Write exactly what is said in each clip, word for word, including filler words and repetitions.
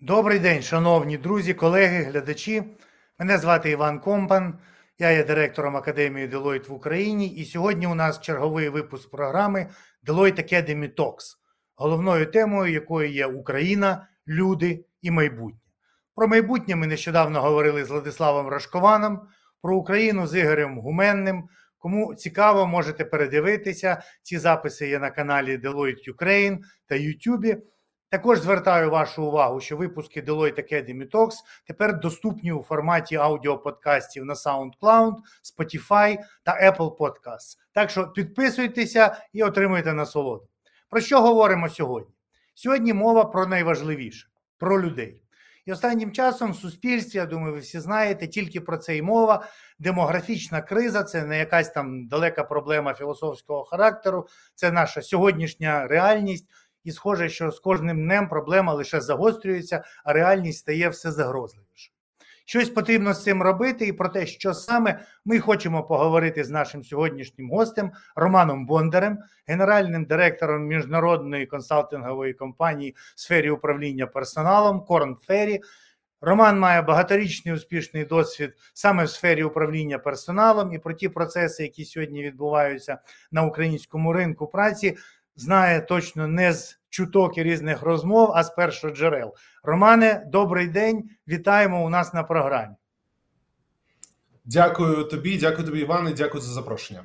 Добрий день, шановні друзі, колеги, глядачі. Мене звати Іван Компан, я є директором Академії Deloitte в Україні, і сьогодні у нас черговий випуск програми Deloitte Academy Talks, головною темою якої є Україна, люди і майбутнє. Про майбутнє ми нещодавно говорили з Владиславом Рашкованом, про Україну з Ігорем Гуменним. Кому цікаво, можете передивитися, ці записи є на каналі Deloitte Ukraine та Ютубі. Також звертаю вашу увагу, що випуски Deloitte Academy Talks тепер доступні у форматі аудіоподкастів на SoundCloud, Spotify та Apple Podcasts. Так що підписуйтеся і отримуйте насолоду. Про що говоримо сьогодні? Сьогодні мова про найважливіше – про людей. І останнім часом в суспільстві, я думаю, ви всі знаєте, тільки про це й мова. Демографічна криза – це не якась там далека проблема філософського характеру, це наша сьогоднішня реальність. І схоже, що з кожним днем проблема лише загострюється, а реальність стає все загрозливіше. Щось потрібно з цим робити, і про те, що саме, ми хочемо поговорити з нашим сьогоднішнім гостем Романом Бондарем, генеральним директором міжнародної консалтингової компанії в сфері управління персоналом Корн Феррі. Роман має багаторічний успішний досвід саме в сфері управління персоналом, і про ті процеси, які сьогодні відбуваються на українському ринку праці, знає точно не з чуток і різних розмов, а з першоджерел. Романе, добрий день, вітаємо у нас на програмі. Дякую тобі, дякую тобі, Іване, дякую за запрошення.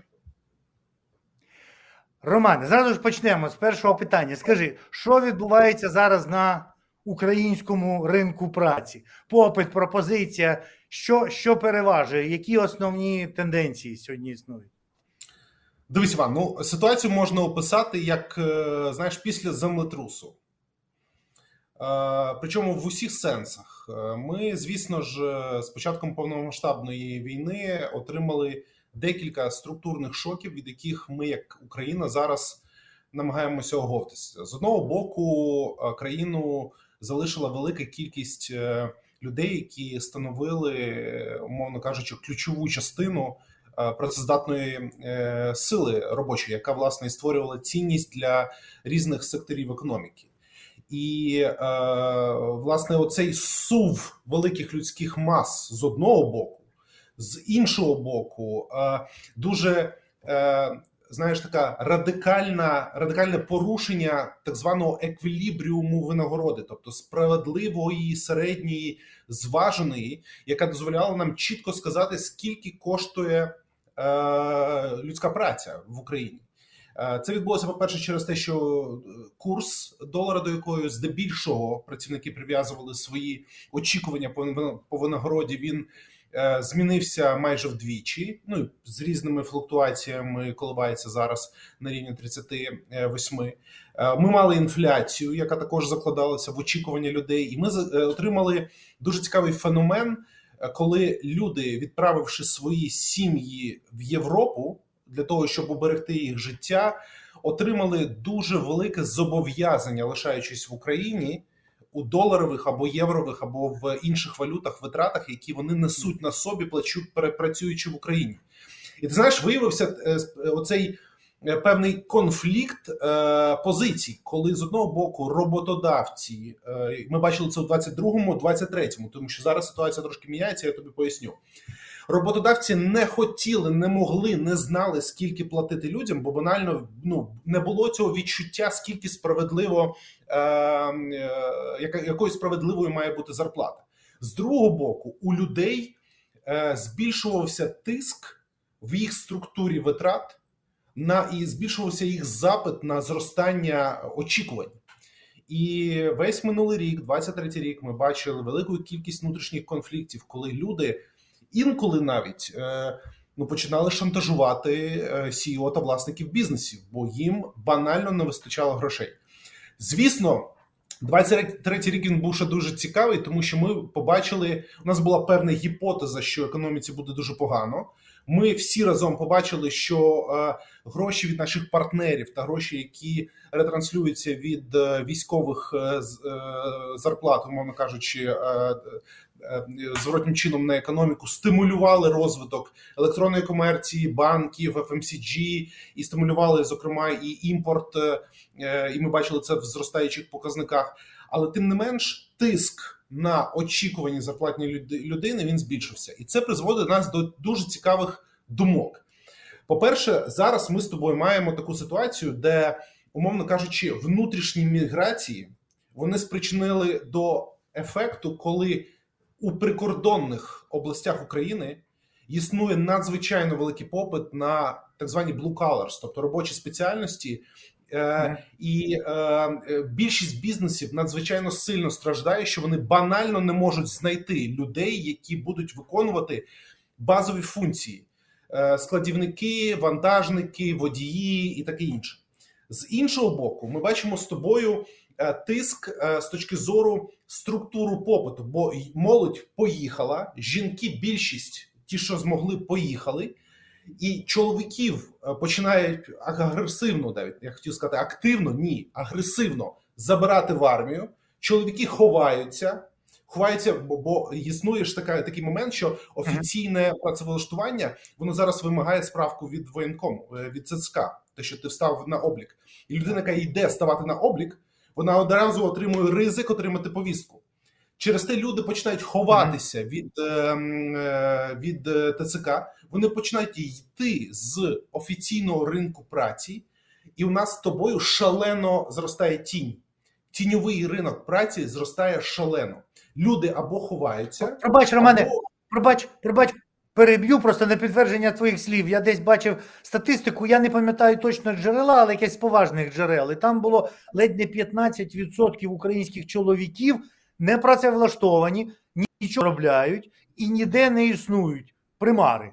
Романе, зразу ж почнемо з першого питання. Скажи, що відбувається зараз на українському ринку праці? Попит, пропозиція, що, що переважує, які основні тенденції сьогодні існують? Дивись, Іван, ну, ситуацію можна описати як, знаєш, після землетрусу. Причому в усіх сенсах. Ми, звісно ж, з початком повномасштабної війни отримали декілька структурних шоків, від яких ми, як Україна, зараз намагаємося оговтатися. З одного боку, країну залишила велика кількість людей, які становили, умовно кажучи, ключову частину працездатної е, сили робочої, яка, власне, і створювала цінність для різних секторів економіки. І, е, власне, оцей сув великих людських мас з одного боку, з іншого боку, е, дуже, е, знаєш, така радикальна, радикальне порушення так званого еквілібріуму винагороди, тобто справедливої, середньої, зваженої, яка дозволяла нам чітко сказати, скільки коштує людська праця в Україні. Це відбулося, по-перше, через те, що курс долара, до якої здебільшого працівники прив'язували свої очікування по винагороді, він змінився майже вдвічі, ну, з різними флуктуаціями коливається зараз на рівні тридцять вісім. Ми мали інфляцію, яка також закладалася в очікування людей, і ми отримали дуже цікавий феномен, коли люди, відправивши свої сім'ї в Європу для того, щоб уберегти їх життя, отримали дуже велике зобов'язання, лишаючись в Україні, у доларових або єврових, або в інших валютах, витратах, які вони несуть на собі, працюючи в Україні. І ти знаєш, виявився оцей певний конфлікт е, позицій, коли з одного боку роботодавці, е, ми бачили це у двадцять другому, двадцять третьому, тому що зараз ситуація трошки міняється, я тобі поясню. Роботодавці не хотіли, не могли, не знали, скільки платити людям, бо банально ну, не було цього відчуття, скільки справедливо, е, е, якою справедливою має бути зарплата. З другого боку, у людей е, збільшувався тиск в їх структурі витрат, на і збільшувався їх запит на зростання очікувань. І весь минулий рік, двадцять третій рік, ми бачили велику кількість внутрішніх конфліктів, коли люди інколи навіть е, ну, починали шантажувати сі і о та власників бізнесів, бо їм банально не вистачало грошей. Звісно, двадцять третій рік він був ще дуже цікавий, тому що ми побачили, у нас була певна гіпотеза, що економіці буде дуже погано. Ми всі разом побачили, що е, гроші від наших партнерів та гроші, які ретранслюються від е, військових е, е, зарплат, умовно кажучи, е, е, зворотнім чином на економіку, стимулювали розвиток електронної комерції, банків, еф ем сі джі, і стимулювали, зокрема, і імпорт, е, і ми бачили це в зростаючих показниках. Але тим не менш тиск на очікувані зарплатні людини він збільшився. І це призводить нас до дуже цікавих думок. По-перше, зараз ми з тобою маємо таку ситуацію, де, умовно кажучи, внутрішні міграції, вони спричинили до ефекту, коли у прикордонних областях України існує надзвичайно великий попит на так звані blue collars, тобто робочі спеціальності, mm. і е, більшість бізнесів надзвичайно сильно страждає, що вони банально не можуть знайти людей, які будуть виконувати базові функції. Складівники, вантажники, водії і таке інше. З іншого боку, ми бачимо з тобою тиск з точки зору структуру попиту, бо молодь поїхала, жінки більшість, ті, що змогли, поїхали, і чоловіків починають агресивно, навіть, я хотів сказати, активно, ні, агресивно забирати в армію, чоловіки ховаються, Ховається, бо, бо існує ж така, такий момент, що офіційне працевлаштування, воно зараз вимагає справку від воєнкому, від ЦСК, те, що ти встав на облік. І людина, яка йде ставати на облік, вона одразу отримує ризик отримати повістку. Через те люди починають ховатися від, від ТЦК, вони починають йти з офіційного ринку праці, і у нас з тобою шалено зростає тінь. Тіньовий ринок праці зростає шалено. Люди або ховаються... Пробач, Романе, або... пробач, пробач, переб'ю просто на підтвердження твоїх слів. Я десь бачив статистику, я не пам'ятаю точно джерела, але якесь з поважних джерел. І там було ледь не п'ятнадцять відсотків українських чоловіків не працевлаштовані, нічого робляють і ніде не існують. Примари.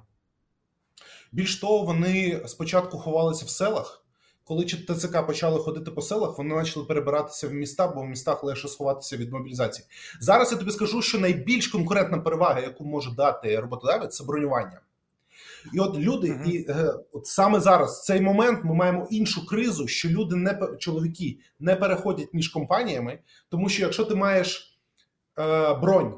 Більш того, вони спочатку ховалися в селах. Коли ТЦК почали ходити по селах, вони почали перебиратися в міста, бо в містах легше сховатися від мобілізації. Зараз я тобі скажу, що найбільш конкурентна перевага, яку може дати роботодавець, це бронювання. І от люди, uh-huh. і е, от саме зараз, в цей момент, ми маємо іншу кризу, що люди, не чоловіки, не переходять між компаніями, тому що якщо ти маєш е, бронь,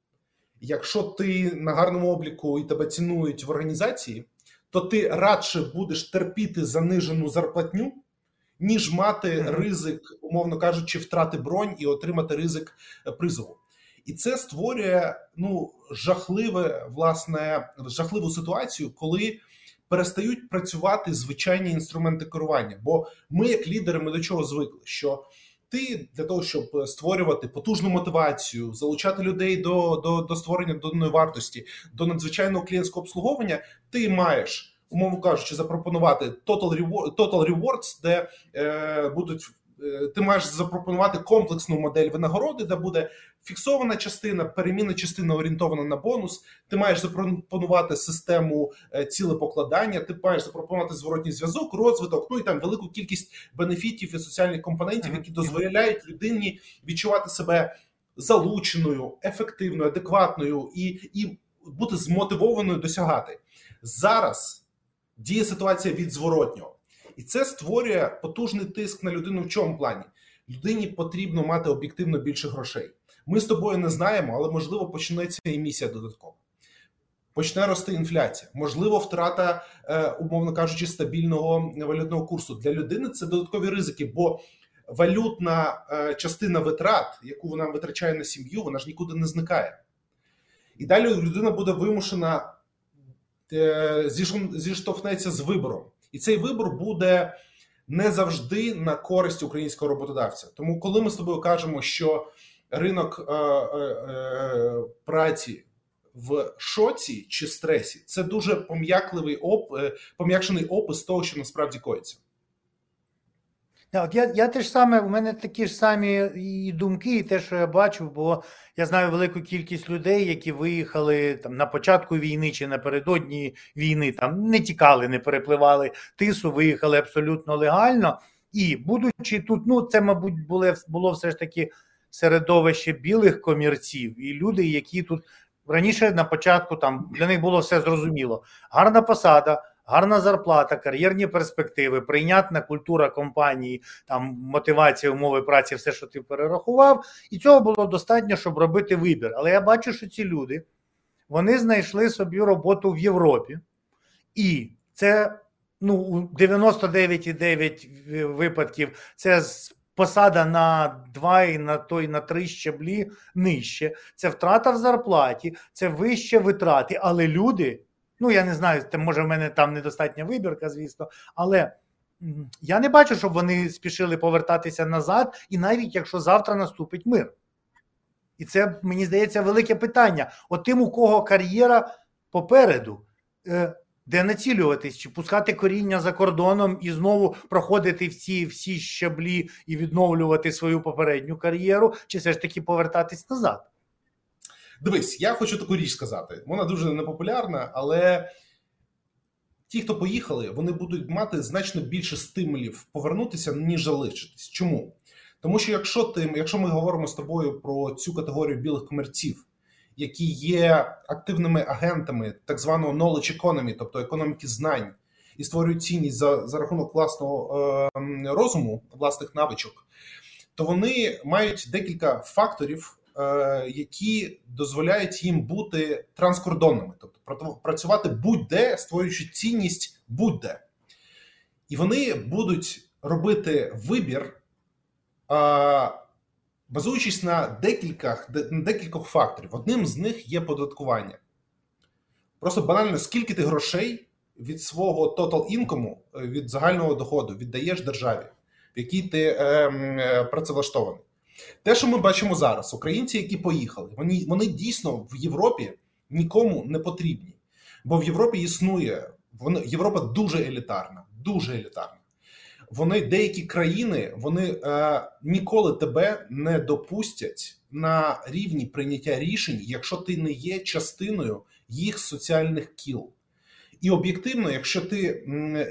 якщо ти на гарному обліку і тебе цінують в організації, то ти радше будеш терпіти занижену зарплатню, ніж мати mm-hmm. ризик, умовно кажучи, втрати бронь і отримати ризик призову. І це створює, ну, жахливе, власне, жахливу ситуацію, коли перестають працювати звичайні інструменти керування. Бо ми, як лідери, ми до чого звикли, що ти для того, щоб створювати потужну мотивацію, залучати людей до, до, до створення доданої вартості, до надзвичайного клієнтського обслуговування, ти маєш, умовно кажучи, запропонувати total, reward, total rewards, де е, будуть, е, ти маєш запропонувати комплексну модель винагороди, де буде фіксована частина, перемінна частина орієнтована на бонус, ти маєш запропонувати систему е, цілепокладання, ти маєш запропонувати зворотній зв'язок, розвиток, ну і там велику кількість бенефітів і соціальних компонентів, які дозволяють людині відчувати себе залученою, ефективною, адекватною і, і бути змотивованою досягати. Зараз діє ситуація від зворотнього. І це створює потужний тиск на людину в чому плані? Людині потрібно мати об'єктивно більше грошей. Ми з тобою не знаємо, але, можливо, почнеться емісія додаткова. Почне рости інфляція. Можливо, втрата, умовно кажучи, стабільного валютного курсу. Для людини це додаткові ризики, бо валютна частина витрат, яку вона витрачає на сім'ю, вона ж нікуди не зникає. І далі людина буде вимушена зіштовхнеться з вибором. І цей вибор буде не завжди на користь українського роботодавця. Тому коли ми з тобою кажемо, що ринок е, е, е, праці в шоці чи стресі, це дуже пом'якливий оп, пом'якшений опис того, що насправді коїться. Да, от я, я теж саме, у мене такі ж самі і думки, і те, що я бачу, бо я знаю велику кількість людей, які виїхали там на початку війни чи напередодні війни, там не тікали, не перепливали Тису, виїхали абсолютно легально. І будучи тут, ну це, мабуть, було, було все ж таки середовище білих комірців і люди, які тут раніше на початку, там для них було все зрозуміло. Гарна посада, гарна зарплата, кар'єрні перспективи, прийнятна культура компанії, там мотивація, умови праці, все, що ти перерахував. І цього було достатньо, щоб робити вибір. Але я бачу, що ці люди, вони знайшли собі роботу в Європі. І це, ну, у дев'яносто дев'ять цілих дев'ять десятих випадків це з посада на два і на той на три щаблі нижче. Це втрата в зарплаті, це вище витрати. Але люди, ну я не знаю, може в мене там недостатня вибірка, звісно, але я не бачу, щоб вони спішили повертатися назад, і навіть якщо завтра наступить мир. І це, мені здається, велике питання. От тим, у кого кар'єра попереду, де націлюватись, чи пускати коріння за кордоном і знову проходити всі, всі щаблі і відновлювати свою попередню кар'єру, чи все ж таки повертатись назад? Дивись, я хочу таку річ сказати. Вона дуже непопулярна, але ті, хто поїхали, вони будуть мати значно більше стимулів повернутися, ніж залишитись. Чому? Тому що якщо ти, якщо ми говоримо з тобою про цю категорію білих комірців, які є активними агентами так званого knowledge economy, тобто економіки знань, і створюють цінність за, за рахунок власного е, розуму, власних навичок, то вони мають декілька факторів, е, які дозволяють їм бути транскордонними, тобто працювати будь-де, створюючи цінність будь-де. І вони будуть робити вибір, е, базуючись на декількох, на декількох факторів. Одним з них є податкування. Просто банально, скільки ти грошей від свого total income, від загального доходу віддаєш державі, в якій ти е, е, працевлаштований. Те, що ми бачимо зараз, українці, які поїхали, вони, вони дійсно в Європі нікому не потрібні. Бо в Європі існує, вони, Європа дуже елітарна, дуже елітарна. Вони, деякі країни, вони е, ніколи тебе не допустять на рівні прийняття рішень, якщо ти не є частиною їх соціальних кіл. І об'єктивно, якщо ти,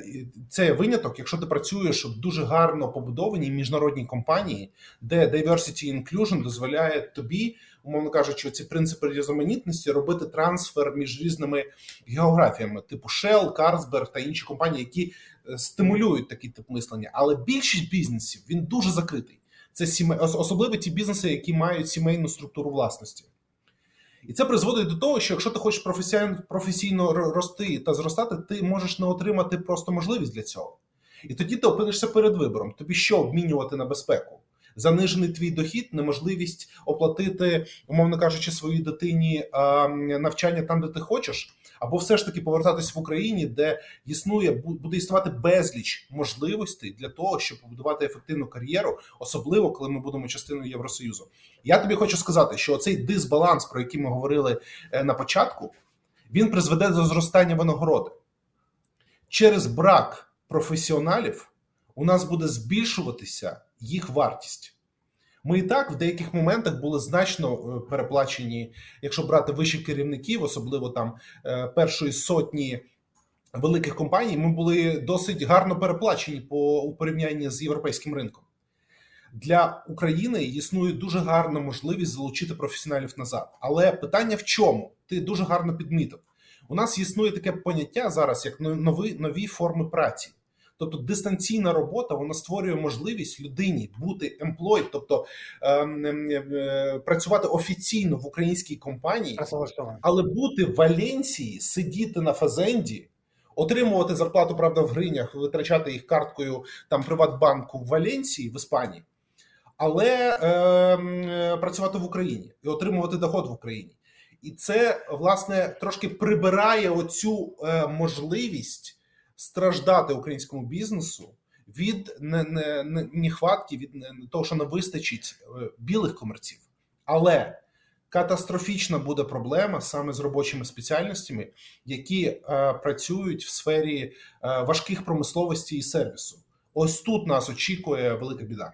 це виняток, якщо ти працюєш в дуже гарно побудованій міжнародній компанії, де diversity і inclusion дозволяє тобі, умовно кажучи, ці принципи різноманітності робити трансфер між різними географіями, типу Shell, Carlsberg та інші компанії, які стимулюють такий тип мислення. Але більшість бізнесів, він дуже закритий. Це сімей... особливо ті бізнеси, які мають сімейну структуру власності. І це призводить до того, що якщо ти хочеш професійно, професійно рости та зростати, ти можеш не отримати просто можливість для цього. І тоді ти опинишся перед вибором. Тобі що обмінювати на безпеку? Занижений твій дохід, неможливість оплатити, умовно кажучи, своїй дитині навчання там, де ти хочеш, або все ж таки повертатись в Україні, де існує, буде існувати безліч можливостей для того, щоб побудувати ефективну кар'єру, особливо, коли ми будемо частиною Євросоюзу. Я тобі хочу сказати, що цей дисбаланс, про який ми говорили на початку, він призведе до зростання винагороди. Через брак професіоналів у нас буде збільшуватися їх вартість. Ми і так в деяких моментах були значно переплачені, якщо брати вищих керівників, особливо там першої сотні великих компаній, ми були досить гарно переплачені по у порівнянні з європейським ринком. Для України існує дуже гарна можливість залучити професіоналів назад. Але питання в чому? Ти дуже гарно підмітив. У нас існує таке поняття зараз, як нові, нові форми праці. Тобто дистанційна робота, вона створює можливість людині бути employed, тобто е, е, працювати офіційно в українській компанії, але бути в Валенсії, сидіти на фазенді, отримувати зарплату, правда, в гривнях, витрачати їх карткою там Приватбанку в Валенсії, в Іспанії, але е, працювати в Україні і отримувати доход в Україні. І це, власне, трошки прибирає оцю е, можливість страждати українському бізнесу від нехватки, від того, що не вистачить білих комірців. Але катастрофічна буде проблема саме з робочими спеціальностями, які е, працюють в сфері е, важких промисловості і сервісу. Ось тут нас очікує велика біда.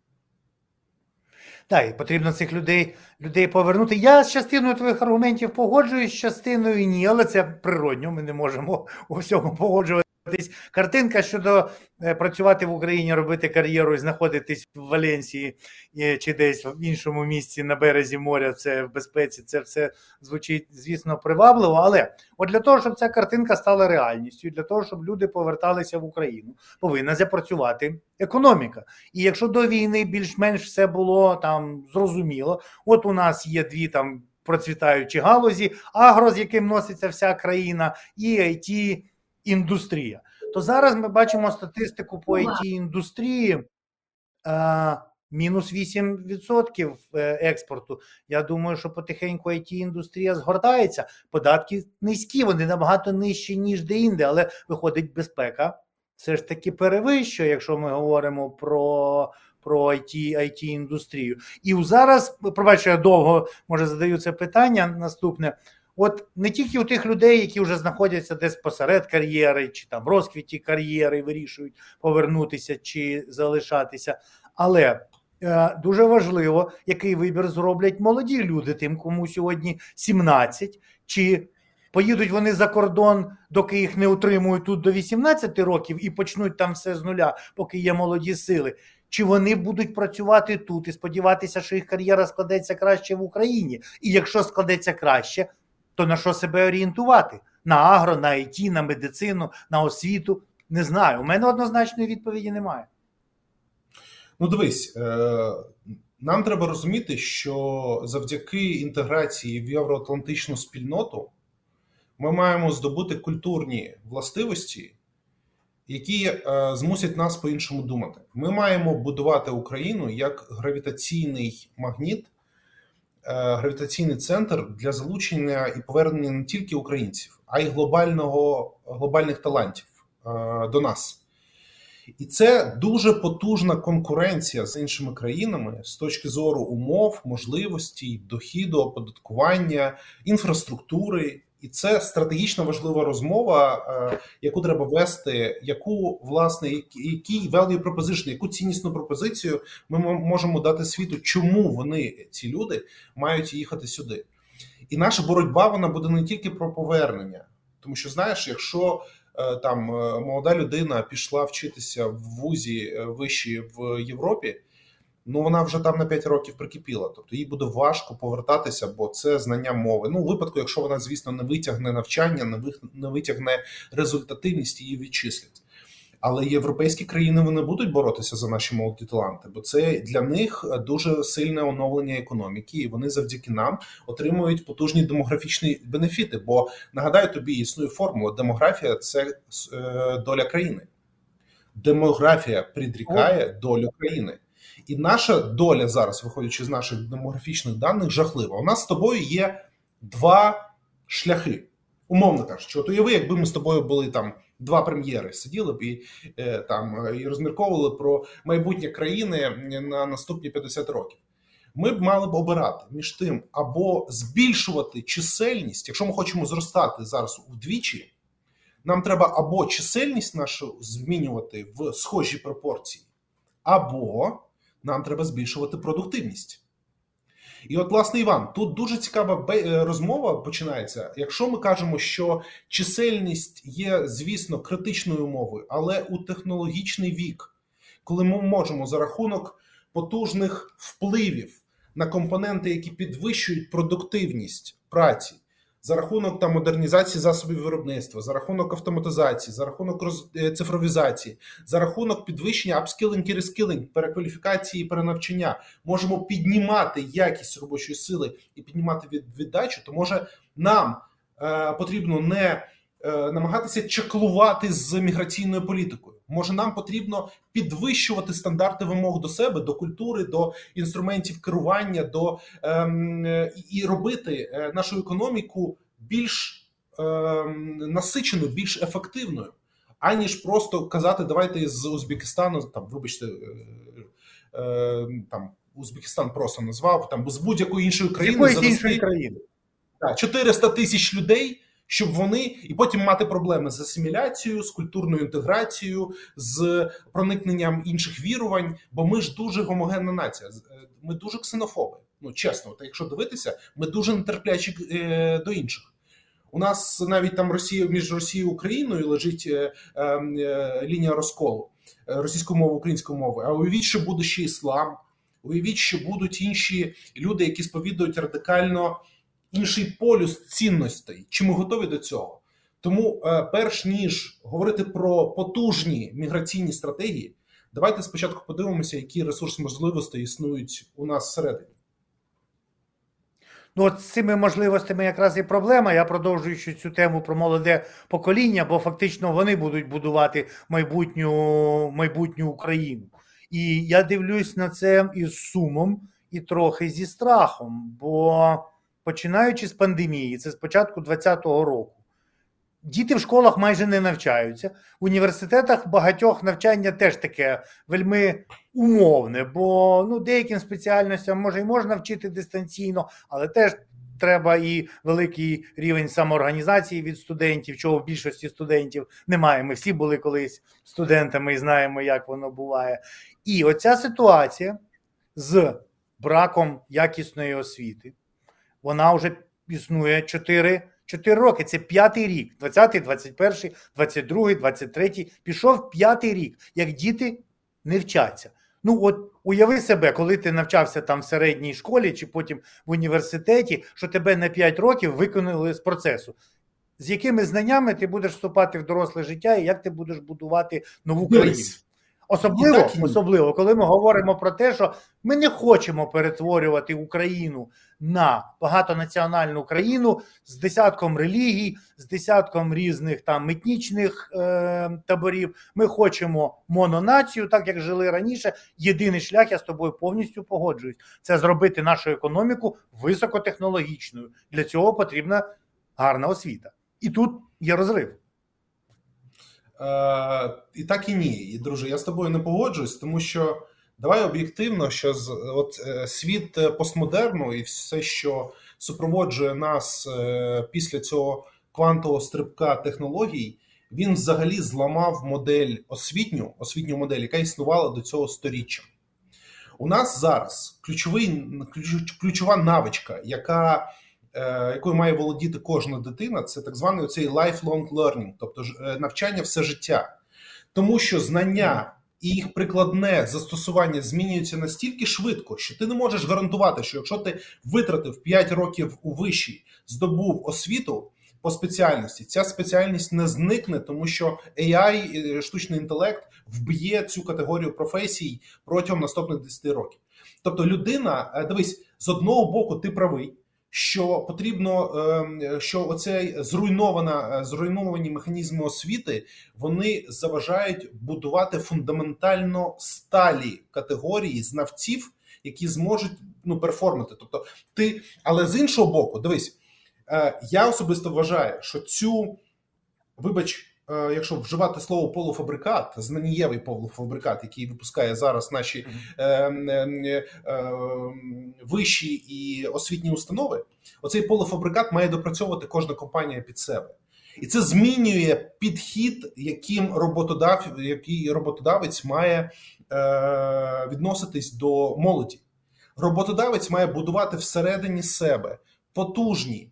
Так, і потрібно цих людей, людей повернути. Я з частиною твоїх аргументів погоджуюсь, з частиною ні, але це природньо, ми не можемо у всьому погоджуватися. Картинка щодо працювати в Україні, робити кар'єру і знаходитись в Валенсії чи десь в іншому місці на березі моря, це в безпеці, це все звучить, звісно, привабливо, але от для того, щоб ця картинка стала реальністю, для того, щоб люди поверталися в Україну, повинна запрацювати економіка. І якщо до війни більш-менш все було там зрозуміло, от у нас є дві там процвітаючі галузі, агро, з яким носиться вся країна, і ай ті, індустрія. То зараз ми бачимо статистику по ай ті-індустрії, а, мінус вісім відсотків експорту. Я думаю, що потихеньку ай ті-індустрія згортається. Податки низькі, вони набагато нижчі, ніж де-інде, але виходить безпека. Все ж таки перевищує, якщо ми говоримо про, про ай ті, ай ті-індустрію. І зараз, пробачте, я довго, може, задаю це питання наступне. От не тільки у тих людей, які вже знаходяться десь посеред кар'єри, чи там в розквіті кар'єри, вирішують повернутися чи залишатися, але е, дуже важливо, який вибір зроблять молоді люди, тим, кому сьогодні сімнадцять, чи поїдуть вони за кордон, доки їх не утримують тут до вісімнадцяти років і почнуть там все з нуля, поки є молоді сили. Чи вони будуть працювати тут і сподіватися, що їх кар'єра складеться краще в Україні? І якщо складеться краще, то на що себе орієнтувати? На агро, на ай ті, на медицину, на освіту? Не знаю. У мене однозначної відповіді немає. Ну, дивись, нам треба розуміти, що завдяки інтеграції в євроатлантичну спільноту ми маємо здобути культурні властивості, які змусять нас по-іншому думати. Ми маємо будувати Україну як гравітаційний магніт, гравітаційний центр для залучення і повернення не тільки українців, а й глобального, глобальних талантів до нас. І це дуже потужна конкуренція з іншими країнами з точки зору умов, можливостей, дохіду, оподаткування, інфраструктури. І це стратегічно важлива розмова, яку треба вести, яку, власне, який value proposition, яку ціннісну пропозицію ми можемо дати світу, чому вони, ці люди, мають їхати сюди. І наша боротьба, вона буде не тільки про повернення. Тому що, знаєш, якщо там молода людина пішла вчитися в вузі вищій в Європі, ну вона вже там на п'ять років прикипіла. Тобто їй буде важко повертатися, бо це знання мови. Ну, у випадку, якщо вона, звісно, не витягне навчання, не витягне результативність, її відчислять. Але європейські країни, вони будуть боротися за наші молоді таланти, бо це для них дуже сильне оновлення економіки, і вони завдяки нам отримують потужні демографічні бенефіти. Бо, нагадаю тобі, існує формула: демографія – це доля країни. Демографія предрікає долю країни. І наша доля зараз, виходячи з наших демографічних даних, жахлива. У нас з тобою є два шляхи. Умовно кажучи, от уяви, якби ми з тобою були там два прем'єри, сиділи б і, е, там, і розмірковували про майбутнє країни на наступні п'ятдесят років. Ми б мали б обирати між тим, або збільшувати чисельність, якщо ми хочемо зростати зараз вдвічі, нам треба або чисельність нашу змінювати в схожі пропорції, або нам треба збільшувати продуктивність. І от, власне, Іван, тут дуже цікава розмова починається. Якщо ми кажемо, що чисельність є, звісно, критичною умовою, але у технологічний вік, коли ми можемо за рахунок потужних впливів на компоненти, які підвищують продуктивність праці, за рахунок там модернізації засобів виробництва, за рахунок автоматизації, за рахунок роз... цифровізації, за рахунок підвищення апскілінг і рескілінг, перекваліфікації і перенавчання, можемо піднімати якість робочої сили і піднімати від... віддачу, то може нам е, потрібно не е, намагатися чаклувати з міграційною політикою. Може нам потрібно підвищувати стандарти вимог до себе, до культури, до інструментів керування, до ем, і робити нашу економіку більш ем, насиченою, більш ефективною, аніж просто казати, давайте з Узбекистану, там, вибачте, е, е, там, Узбекистан просто назвав, там, з будь-якої іншої країни завести чотириста тисяч людей, щоб вони, і потім мати проблеми з асиміляцією, з культурною інтеграцією, з проникненням інших вірувань, бо ми ж дуже гомогенна нація, ми дуже ксенофоби. Ну, чесно, от якщо дивитися, ми дуже нетерплячі е, до інших. У нас навіть там Росія, між Росією і Україною лежить е, е, лінія розколу російської мови, української мови. А уявіть, що буде ще іслам, уявіть, що будуть інші люди, які сповідують радикально інший полюс цінностей. Чи ми готові до цього? Тому, перш ніж говорити про потужні міграційні стратегії, давайте спочатку подивимося, які ресурси можливостей існують у нас всередині. Ну, от з цими можливостями якраз і проблема. Я продовжую цю тему про молоде покоління, бо фактично вони будуть будувати майбутню, майбутню Україну. І я дивлюсь на це із сумом і трохи зі страхом, бо починаючи з пандемії, це з початку двадцятого року, діти в школах майже не навчаються. В університетах багатьох навчання теж таке вельми умовне, бо ну, деяким спеціальностям може і можна вчити дистанційно, але теж треба і великий рівень самоорганізації від студентів, чого в більшості студентів немає. Ми всі були колись студентами і знаємо, як воно буває. І оця ситуація з браком якісної освіти, вона вже існує чотири Чотири роки, це п'ятий рік, двадцятий, двадцять перший, двадцять другий, двадцять третій, пішов п'ятий рік, як діти не вчаться. Ну от уяви себе, коли ти навчався там в середній школі чи потім в університеті, що тебе на п'ять років виконали з процесу. З якими знаннями ти будеш вступати в доросле життя і як ти будеш будувати нову країну? Особливо, так, особливо, коли ми говоримо про те, що ми не хочемо перетворювати Україну на багатонаціональну країну з десятком релігій, з десятком різних там етнічних е, таборів. Ми хочемо мононацію, так як жили раніше. Єдиний шлях, я з тобою повністю погоджуюсь, це зробити нашу економіку високотехнологічною. Для цього потрібна гарна освіта. І тут є розрив. Е, і так і ні. І, друже, я з тобою не погоджуюсь, тому що давай об'єктивно, що з, от, е, світ постмодерну і все, що супроводжує нас е, після цього квантового стрибка технологій, він взагалі зламав модель освітню, освітню модель, яка існувала до цього сторіччя. У нас зараз ключовий, ключ, ключова навичка, яка якою має володіти кожна дитина, це так званий оцей lifelong learning, тобто навчання все життя. Тому що знання і їх прикладне застосування змінюються настільки швидко, що ти не можеш гарантувати, що якщо ти витратив п'ять років у виші, здобув освіту по спеціальності, ця спеціальність не зникне, тому що ей ай, штучний інтелект, вб'є цю категорію професій протягом наступних десяти років. Тобто людина, дивись, з одного боку ти правий, що потрібно, що оце зруйнована, зруйновані механізми освіти, вони заважають будувати фундаментально сталі категорії знавців, які зможуть ну, перформити. Тобто ти, але з іншого боку, дивись, я особисто вважаю, що цю, вибач, якщо вживати слово полуфабрикат, знанієвий полуфабрикат, який випускає зараз наші е, е, е, вищі і освітні установи, оцей полуфабрикат має допрацьовувати кожна компанія під себе. І це змінює підхід, яким роботодав, який роботодавець має е, відноситись до молоді. Роботодавець має будувати всередині себе потужні,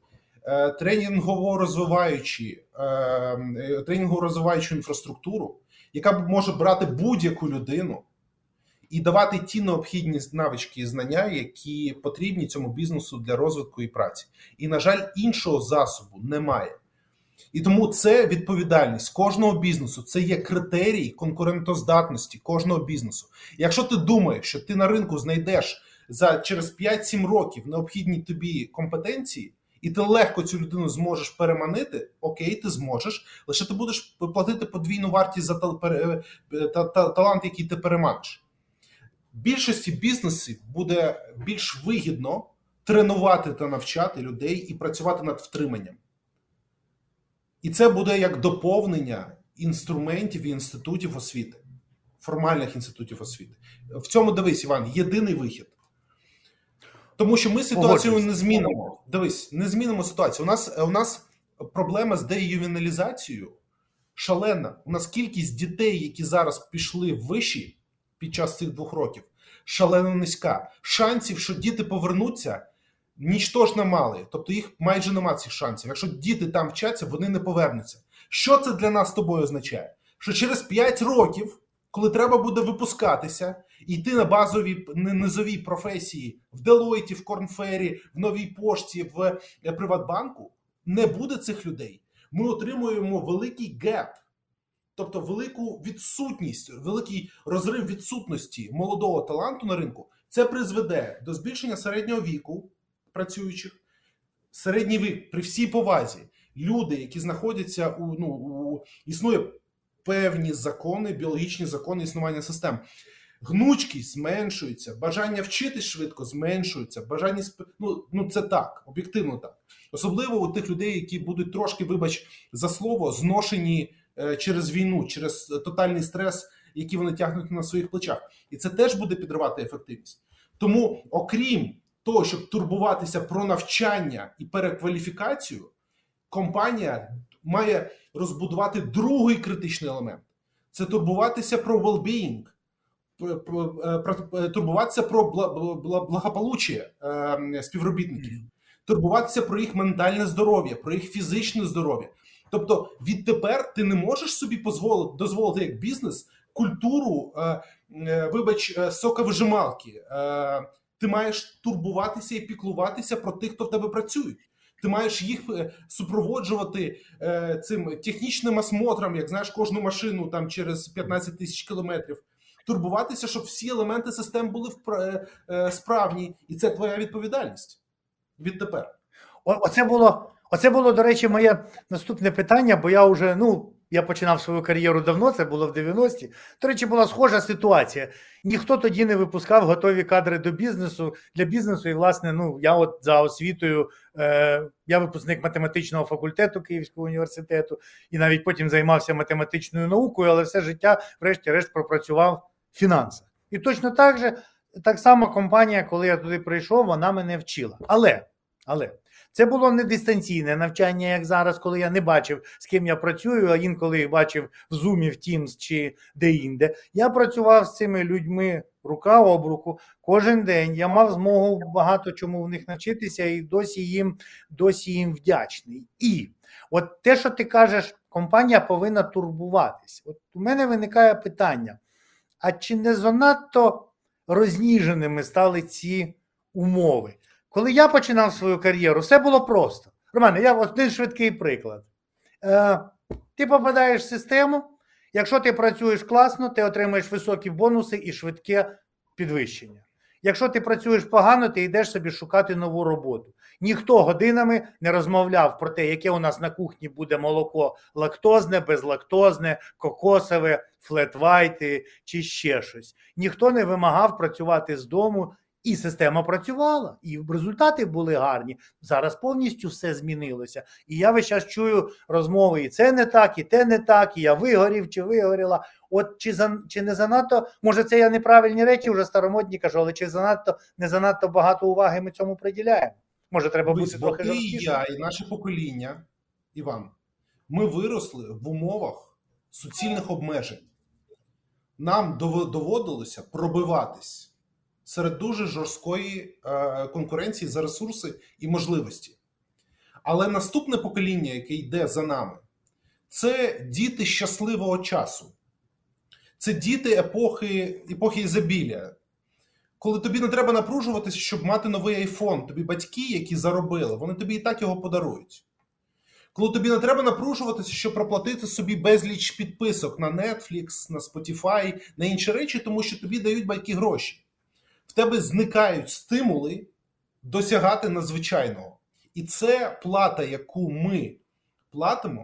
тренінгово-розвиваючі, тренінгово-розвиваючу інфраструктуру, яка може брати будь-яку людину і давати ті необхідні навички і знання, які потрібні цьому бізнесу для розвитку і праці. І, на жаль, іншого засобу немає. І тому це відповідальність кожного бізнесу, це є критерій конкурентоздатності кожного бізнесу. І якщо ти думаєш, що ти на ринку знайдеш за через п'ять-сім років необхідні тобі компетенції, і ти легко цю людину зможеш переманити, окей, ти зможеш, лише ти будеш платити подвійну вартість за талант, який ти переманиш. Більшості бізнесів буде більш вигідно тренувати та навчати людей і працювати над втриманням. І це буде як доповнення інструментів і інститутів освіти, формальних інститутів освіти. В цьому, дивись, Іван, єдиний вихід. Тому що ми ситуацію не змінимо. Дивись, не змінимо ситуацію. У нас, у нас проблема з деювеналізацією шалена. У нас кількість дітей, які зараз пішли в виші під час цих двох років, шалено низька. Шансів, що діти повернуться, нічтожно мали. Тобто їх майже нема цих шансів. Якщо діти там вчаться, вони не повернуться. Що це для нас з тобою означає? Що через п'ять років, коли треба буде випускатися, йти на базові низові професії в Делойті, в Корнфері, в Новій Пошті, в Приватбанку, не буде цих людей. Ми отримуємо великий геп, тобто велику відсутність, великий розрив відсутності молодого таланту на ринку. Це призведе до збільшення середнього віку працюючих. Середній вік, при всій повазі, люди, які знаходяться у, ну, у існує певні закони, біологічні закони існування систем. Гнучкість зменшується, бажання вчитись швидко зменшується, бажання сп... ну, ну це так, об'єктивно так. Особливо у тих людей, які будуть трошки, вибач за слово, зношені е, через війну, через тотальний стрес, який вони тягнуть на своїх плечах. І це теж буде підривати ефективність. Тому, окрім того, щоб турбуватися про навчання і перекваліфікацію, компанія має розбудувати другий критичний елемент. Це турбуватися про well-being, турбуватися про благополуччя співробітників, турбуватися про їх ментальне здоров'я, про їх фізичне здоров'я. Тобто відтепер ти не можеш собі дозволити, дозволити як бізнес культуру, вибач, соковижималки. Ти маєш турбуватися і піклуватися про тих, хто в тебе працює. Ти маєш їх супроводжувати е, цим технічним осмотром, як знаєш, кожну машину там через п'ятнадцять тисяч кілометрів. Турбуватися, щоб всі елементи систем були впра- е, справні. І це твоя відповідальність відтепер. О, оце було, оце було, до речі, моє наступне питання, бо я вже, ну, я починав свою кар'єру давно, це було в дев'яності. До речі, була схожа ситуація. Ніхто тоді не випускав готові кадри до бізнесу, для бізнесу. І, власне, ну, я от за освітою, е, я випускник математичного факультету Київського університету, і навіть потім займався математичною наукою, але все життя, врешті-решт, пропрацював в фінансах. І точно так же, так само компанія, коли я туди прийшов, вона мене вчила. Але, але, це було не дистанційне навчання, як зараз, коли я не бачив, з ким я працюю, а інколи бачив в Zoom, в Teams чи де-інде. Я працював з цими людьми рука об руку кожен день. Я мав змогу багато чому в них навчитися і досі їм, досі їм вдячний. І от те, що ти кажеш, компанія повинна турбуватись. От у мене виникає питання, а чи не занадто розніженими стали ці умови? Коли я починав свою кар'єру, все було просто. Романе, я один швидкий приклад. Е, ти попадаєш в систему, якщо ти працюєш класно, ти отримаєш високі бонуси і швидке підвищення. Якщо ти працюєш погано, ти йдеш собі шукати нову роботу. Ніхто годинами не розмовляв про те, яке у нас на кухні буде молоко лактозне, безлактозне, кокосове, флет-вайти чи ще щось. Ніхто не вимагав працювати з дому. І система працювала, і результати були гарні. Зараз повністю все змінилося. І я весь час чую розмови, і це не так, і те не так, і я вигорів, чи вигоріла. От чи, за, чи не занадто, може це я неправильні речі вже старомодні кажу, але чи занадто, не занадто багато уваги ми цьому приділяємо? Може треба бути Бо трохи ти, жорсткішим? я, і наше покоління, Іван, ми виросли в умовах суцільних обмежень. Нам доводилося пробиватись серед дуже жорсткої е, конкуренції за ресурси і можливості. Але наступне покоління, яке йде за нами, це діти щасливого часу. Це діти епохи, епохи ізобілля. Коли тобі не треба напружуватися, щоб мати новий айфон, тобі батьки, які заробили, вони тобі і так його подарують. Коли тобі не треба напружуватися, щоб проплатити собі безліч підписок на Netflix, на Spotify, на інші речі, тому що тобі дають батьки гроші. В тебе зникають стимули досягати надзвичайного. І це плата, яку ми платимо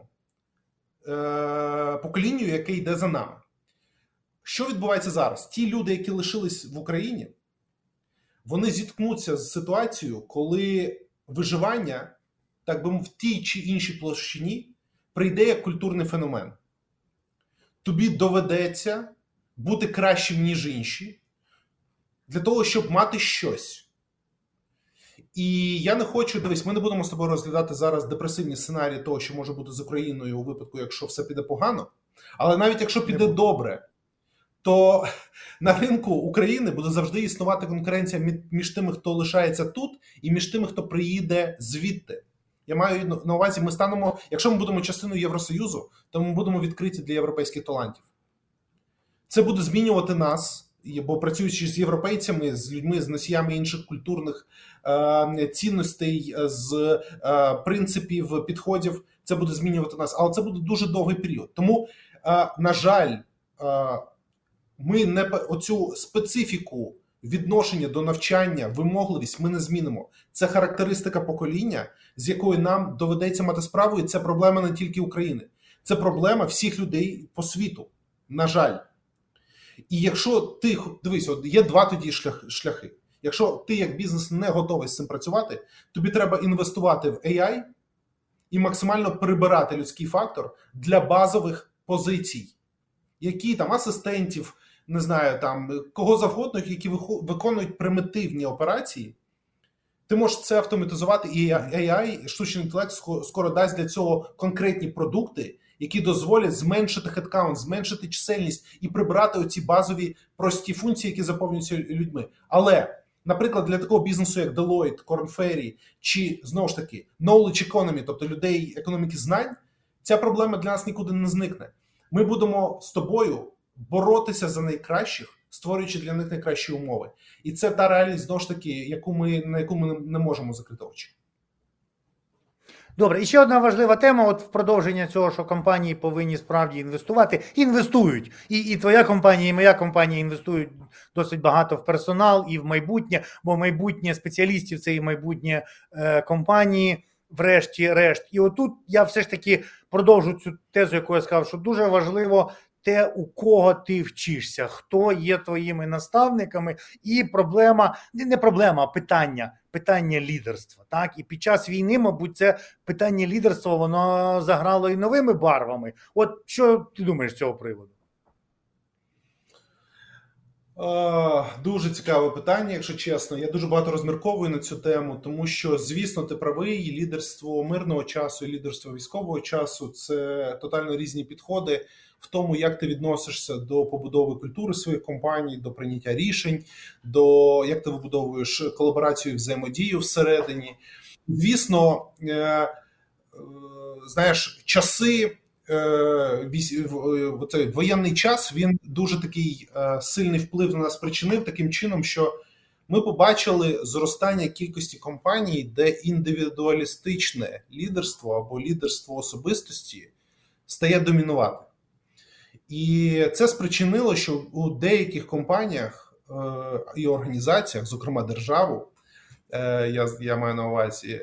е- поколінню, яке йде за нами. Що відбувається зараз? Ті люди, які лишились в Україні, вони зіткнуться з ситуацією, коли виживання, так би мовити, в тій чи іншій площині прийде як культурний феномен. Тобі доведеться бути кращим, ніж інші, для того, щоб мати щось. І я не хочу, дивись, ми не будемо з тобою розглядати зараз депресивні сценарії того, що може бути з Україною у випадку, якщо все піде погано. Але навіть якщо піде добре, то на ринку України буде завжди існувати конкуренція між тими, хто лишається тут, і між тими, хто приїде звідти. Я маю на увазі, ми станемо, якщо ми будемо частиною Євросоюзу, то ми будемо відкриті для європейських талантів. Це буде змінювати нас, бо працюючи з європейцями, з людьми, з носіями інших культурних е, цінностей, з е, принципів, підходів, це буде змінювати нас. Але це буде дуже довгий період. Тому, е, на жаль, е, ми не оцю специфіку відношення до навчання, вимогливість ми не змінимо. Це характеристика покоління, з якою нам доведеться мати справу, і це проблема не тільки України. Це проблема всіх людей по світу, на жаль. І якщо ти, дивись, от є два тоді шляхи. Якщо ти як бізнес не готовий з цим працювати, тобі треба інвестувати в ей ай і максимально прибирати людський фактор для базових позицій, які там асистентів, не знаю, там кого завгодно, які виконують примітивні операції. Ти можеш це автоматизувати, і ей ай, штучний інтелект скоро дасть для цього конкретні продукти, які дозволять зменшити хедкаунт, зменшити чисельність і прибрати оці базові прості функції, які заповнюються людьми. Але, наприклад, для такого бізнесу, як Deloitte, Korn Ferry, чи, знову ж таки, knowledge economy, тобто людей економіки знань, ця проблема для нас нікуди не зникне. Ми будемо з тобою боротися за найкращих, створюючи для них найкращі умови. І це та реальність, знову ж таки, яку ми, на яку ми не можемо закрити очі. Добре, і ще одна важлива тема, от в продовження цього, що компанії повинні справді інвестувати, інвестують. І, і твоя компанія, і моя компанія інвестують досить багато в персонал і в майбутнє, бо майбутнє спеціалістів – це і майбутнє е, компанії, врешті-решт. І отут я все ж таки продовжу цю тезу, яку я сказав, що дуже важливо те, у кого ти вчишся, хто є твоїми наставниками, і проблема, не проблема, а питання, питання лідерства. Так? І під час війни, мабуть, це питання лідерства, воно заграло і новими барвами. От що ти думаєш з цього приводу? Дуже цікаве питання, якщо чесно. Я дуже багато розмірковую на цю тему, тому що, звісно, ти правий, лідерство мирного часу і лідерство військового часу – це тотально різні підходи в тому, як ти відносишся до побудови культури своїх компаній, до прийняття рішень, до як ти вибудовуєш колаборацію і взаємодію всередині. Звісно, е, е, знаєш, часи, в цей воєнний час, він дуже такий сильний вплив на нас причинив таким чином, що ми побачили зростання кількості компаній, де індивідуалістичне лідерство або лідерство особистості стає домінувати. І це спричинило, що у деяких компаніях і організаціях, зокрема державу, я, я маю на увазі,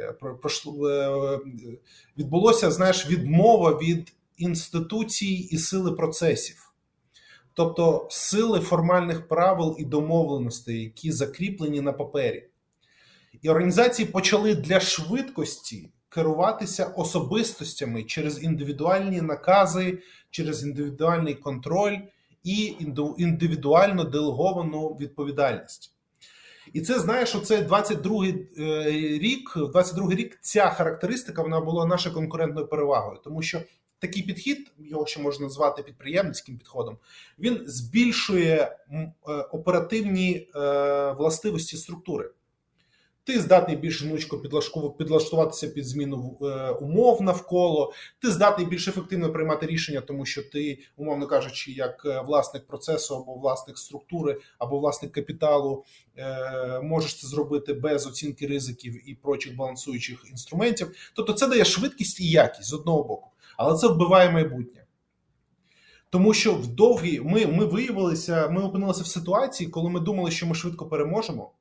відбулося, знаєш, відмова від інституцій і сили процесів. Тобто сили формальних правил і домовленостей, які закріплені на папері. І організації почали для швидкості керуватися особистостями через індивідуальні накази, через індивідуальний контроль і індивідуально делеговану відповідальність. І це, знаєш, оце двадцять другий рік, двадцять другий рік ця характеристика, вона була нашою конкурентною перевагою, тому що такий підхід, його ще можна назвати підприємницьким підходом, він збільшує оперативні властивості структури. Ти здатний більш гнучко підлаштуватися під зміну умов навколо, ти здатний більш ефективно приймати рішення, тому що ти, умовно кажучи, як власник процесу, або власник структури, або власник капіталу, можеш це зробити без оцінки ризиків і прочих балансуючих інструментів. Тобто це дає швидкість і якість з одного боку, але це вбиває майбутнє. Тому що в довгій, ми, ми виявилися, ми опинилися в ситуації, коли ми думали, що ми швидко переможемо,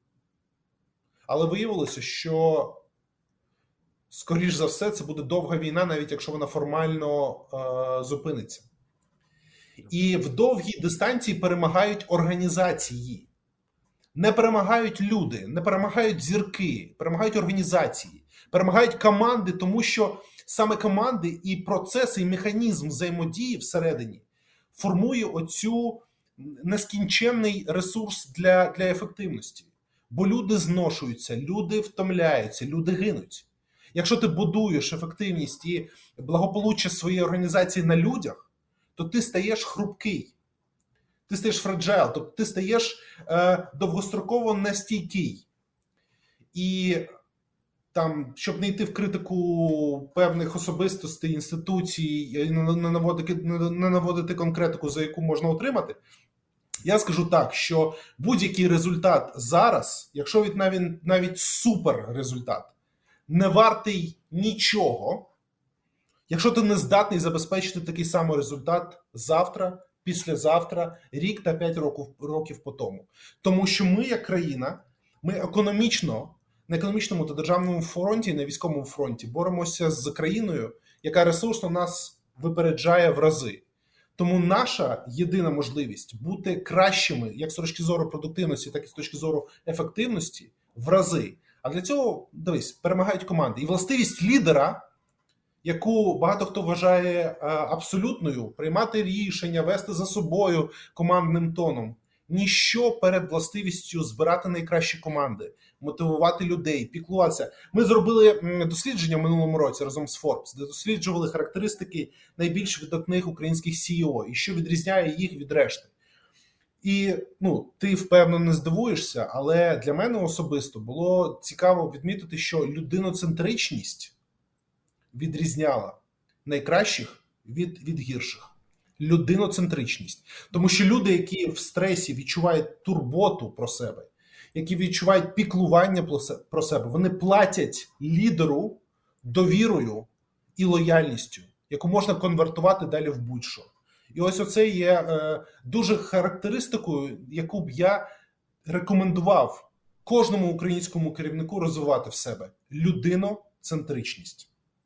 але виявилося, що, скоріш за все, це буде довга війна, навіть якщо вона формально е, зупиниться. І в довгій дистанції перемагають організації. Не перемагають люди, не перемагають зірки, перемагають організації, перемагають команди, тому що саме команди і процеси, і механізм взаємодії всередині формує оцю нескінченний ресурс для, для ефективності. Бо люди зношуються, люди втомляються, люди гинуть. Якщо ти будуєш ефективність і благополуччя своєї організації на людях, то ти стаєш хрупкий, ти стаєш фраджайл, тобто ти стаєш е, довгостроково нестійкий. І там, щоб не йти в критику певних особистостей, інституцій, не наводити, не наводити конкретику, за яку можна отримати, я скажу так, що будь-який результат зараз, якщо від навіть, навіть супер результат, не вартий нічого, якщо ти не здатний забезпечити такий самий результат завтра, післязавтра, рік та п'ять років, років по тому. Тому що ми, як країна, ми економічно, на економічному та державному фронті, на військовому фронті боремося з країною, яка ресурсно нас випереджає в рази. Тому наша єдина можливість бути кращими як з точки зору продуктивності, так і з точки зору ефективності в рази. А для цього, дивись, перемагають команди. І властивість лідера, яку багато хто вважає абсолютною, приймати рішення, вести за собою командним тоном. Ніщо перед властивістю збирати найкращі команди, мотивувати людей, піклуватися. Ми зробили дослідження в минулому році разом з Forbes, де досліджували характеристики найбільш видатних українських сі і о і що відрізняє їх від решти. І ну, ти, впевнено, не здивуєшся, але для мене особисто було цікаво відмітити, що людиноцентричність відрізняла найкращих від, від гірших. Людиноцентричність. Тому що люди, які в стресі відчувають турботу про себе, які відчувають піклування про себе, вони платять лідеру довірою і лояльністю, яку можна конвертувати далі в будь-що. І ось оце є е, дуже характеристикою, яку б я рекомендував кожному українському керівнику розвивати в себе. Людиноцентричність.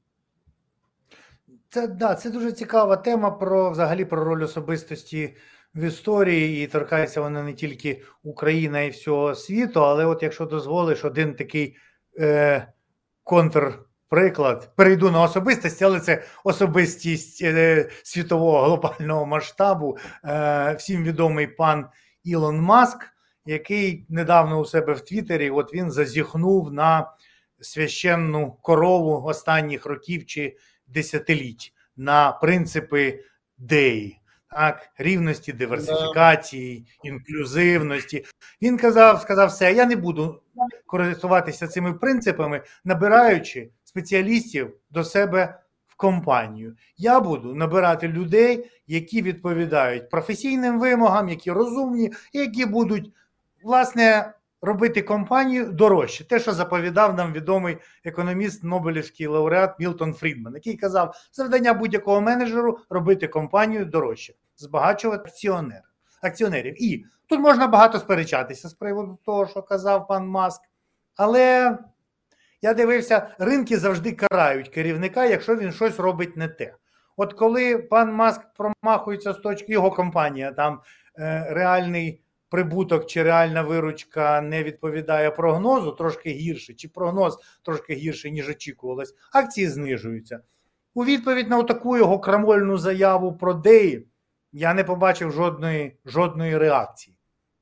Це, да, це дуже цікава тема про, взагалі, про роль особистості в історії, і торкається вона не тільки України і всього світу, але от якщо дозволиш, один такий е, контрприклад, перейду на особистості, але це особистість е, світового глобального масштабу, е, всім відомий пан Ілон Маск, який недавно у себе в Твіттері, от він зазіхнув на священну корову останніх років чи десятиліть, на принципи ДЕІ, так, рівності, диверсифікації, інклюзивності. Він казав, сказав все, я не буду користуватися цими принципами, набираючи спеціалістів до себе в компанію. Я буду набирати людей, які відповідають професійним вимогам, які розумні, і які будуть, власне, робити компанію дорожче. Те, що заповідав нам відомий економіст, Нобелівський лауреат Мілтон Фрідман, який казав, завдання будь-якого менеджеру – робити компанію дорожче, збагачувати акціонер, акціонерів. І тут можна багато сперечатися з приводу того, що казав пан Маск, але я дивився, ринки завжди карають керівника, якщо він щось робить не те. От коли пан Маск промахується з точки, його компанія, там е, реальний прибуток чи реальна виручка не відповідає прогнозу, трошки гірше, чи прогноз трошки гірше, ніж очікувалось, акції знижуються. У відповідь на таку його крамольну заяву про ДЕІ я не побачив жодної, жодної реакції.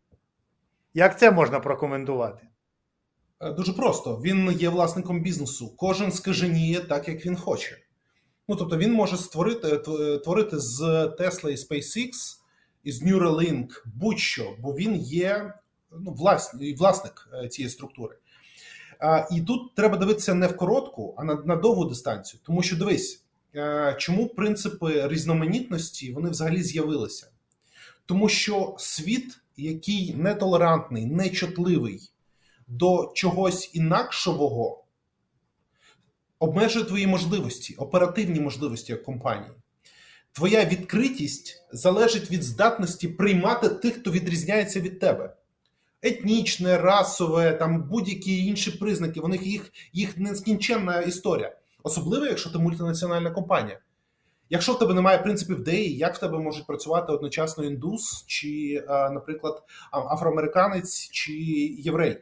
Як це можна прокоментувати? Дуже просто. Він є власником бізнесу. Кожен скаженіє так, як він хоче. Ну, тобто він може створити, творити з Tesla і SpaceX, із Neuralink, будь-що, бо він є ну, власник, власник цієї структури. А, і тут треба дивитися не в коротку, а на, на довгу дистанцію. Тому що, дивись, а, чому принципи різноманітності, вони взагалі з'явилися? Тому що світ, який нетолерантний, нечутливий до чогось інакшого, обмежує твої можливості, оперативні можливості як компанії. Твоя відкритість залежить від здатності приймати тих, хто відрізняється від тебе. Етнічне, расове, там будь-які інші признаки, вони, їх, їх нескінченна історія. Особливо, якщо ти мультинаціональна компанія. Якщо в тебе немає принципів ДЕІ, як в тебе можуть працювати одночасно індус, чи, наприклад, афроамериканець, чи єврей?